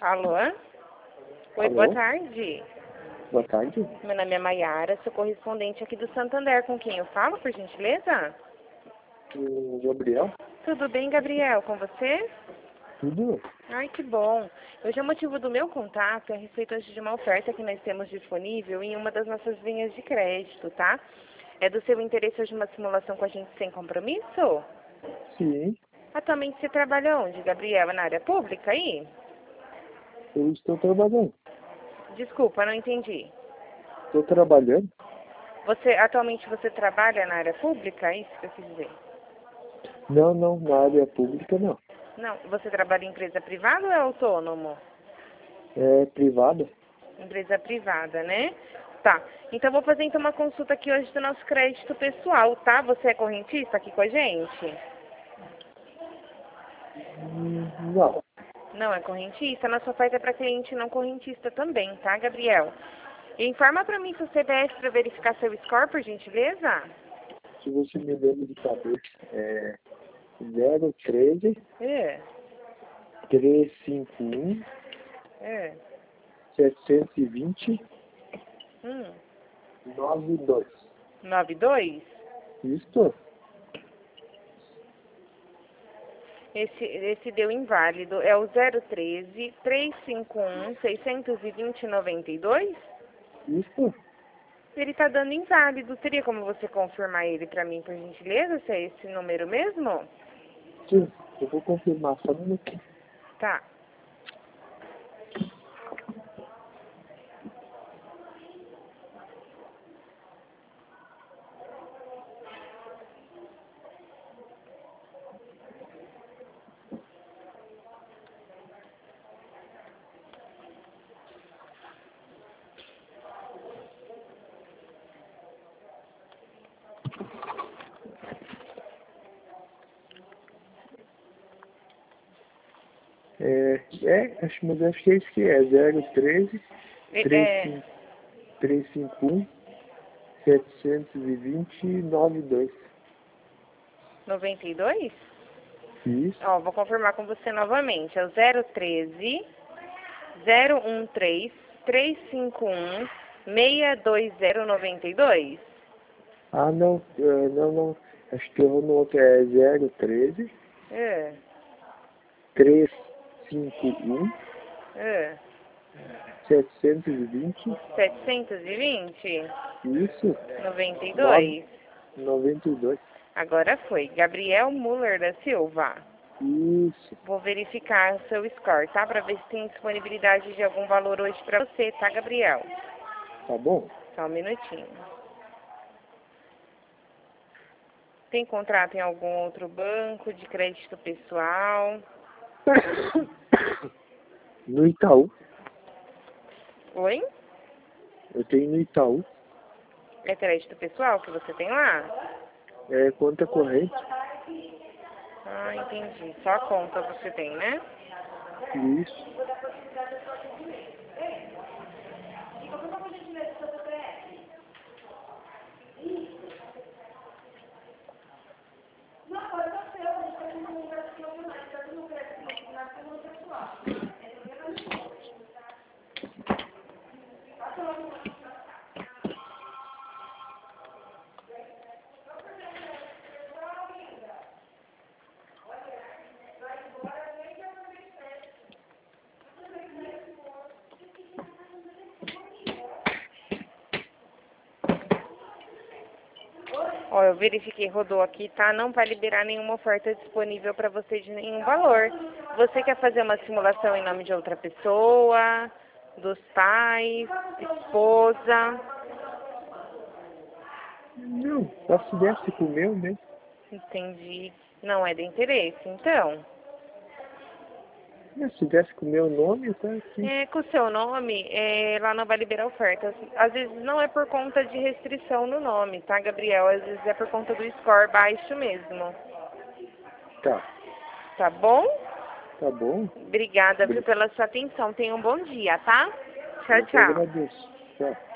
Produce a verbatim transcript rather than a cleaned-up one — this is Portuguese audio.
Alô? Oi, Alô? boa tarde. Boa tarde. Meu nome é Maiara, sou correspondente aqui do Santander. Com quem eu falo, por gentileza? O Gabriel? Tudo bem, Gabriel? Com você? Tudo? Ai, que bom. Hoje o motivo do meu contato é a respeito de uma oferta que nós temos disponível em uma das nossas linhas de crédito, tá? É do seu interesse hoje uma simulação com a gente sem compromisso? Sim, Atualmente você trabalha onde, Gabriel? É na área pública aí? eu estou trabalhando. Desculpa, não entendi. Estou trabalhando? Você, atualmente você trabalha na área pública? É isso que eu quis dizer. Não, não, na área pública não. Não, você trabalha em empresa privada ou é autônomo? É privada? Empresa privada, né? Tá. Então vou fazer então uma consulta aqui hoje do nosso crédito pessoal, tá? Você é correntista aqui com a gente? Hum, Não. Não é correntista? Nossa oferta é para cliente não correntista também, tá, Gabriel? E informa para mim seu C P F para verificar seu score, por gentileza? Se você me lembra de saber, é zero treze, É, trezentos e cinquenta e um, é. setecentos e vinte, Hum. noventa e dois. noventa e dois? Isto? Esse, esse deu inválido. É o zero treze, trezentos e cinquenta e um, seiscentos e vinte, noventa e dois? Isto? Ele tá dando inválido. Teria como você confirmar ele para mim, por gentileza, se é esse número mesmo? Sim, eu vou confirmar só um minutinho. Tá. É, é, acho, mas acho que é isso que é, zero treze, É, trezentos e cinquenta e um, setecentos e vinte, noventa e dois. noventa e dois? Isso, Ó, vou confirmar com você novamente. É o zero treze, zero um três, trezentos e cinquenta e um, seis dois zero, noventa e dois? ah não, é, não, não, acho que eu no outro é zero treze, É, trezentos e cinquenta e um, é. setecentos e vinte, setecentos e vinte? isso, noventa e nove, dois? noventa e dois, Agora foi. Gabriel Muller da Silva. isso, Vou verificar seu score, tá? Pra ver se tem disponibilidade de algum valor hoje pra você, tá, Gabriel? tá bom? Só um minutinho. Tem contrato em algum outro banco de crédito pessoal? No Itaú, Oi? eu tenho no Itaú, É crédito pessoal que você tem lá? é conta corrente, Ah, entendi. Só a conta você tem, né? isso, Ó, eu verifiquei, rodou aqui, tá? Não vai liberar nenhuma oferta disponível para você de nenhum valor. Você quer fazer uma simulação em nome de outra pessoa, dos pais, esposa? não, só se desse com o meu mesmo, Entendi. Não é de interesse, então. né, se desse com o meu nome, tá aqui, É, com o seu nome, é, lá não vai liberar ofertas. Às vezes não é por conta de restrição no nome, tá, Gabriel? Às vezes é por conta do score baixo mesmo. tá, Tá bom? tá bom, Obrigada, viu, pela sua atenção. Tenha um bom dia, tá? Tchau, eu que tchau. agradeço, tchau.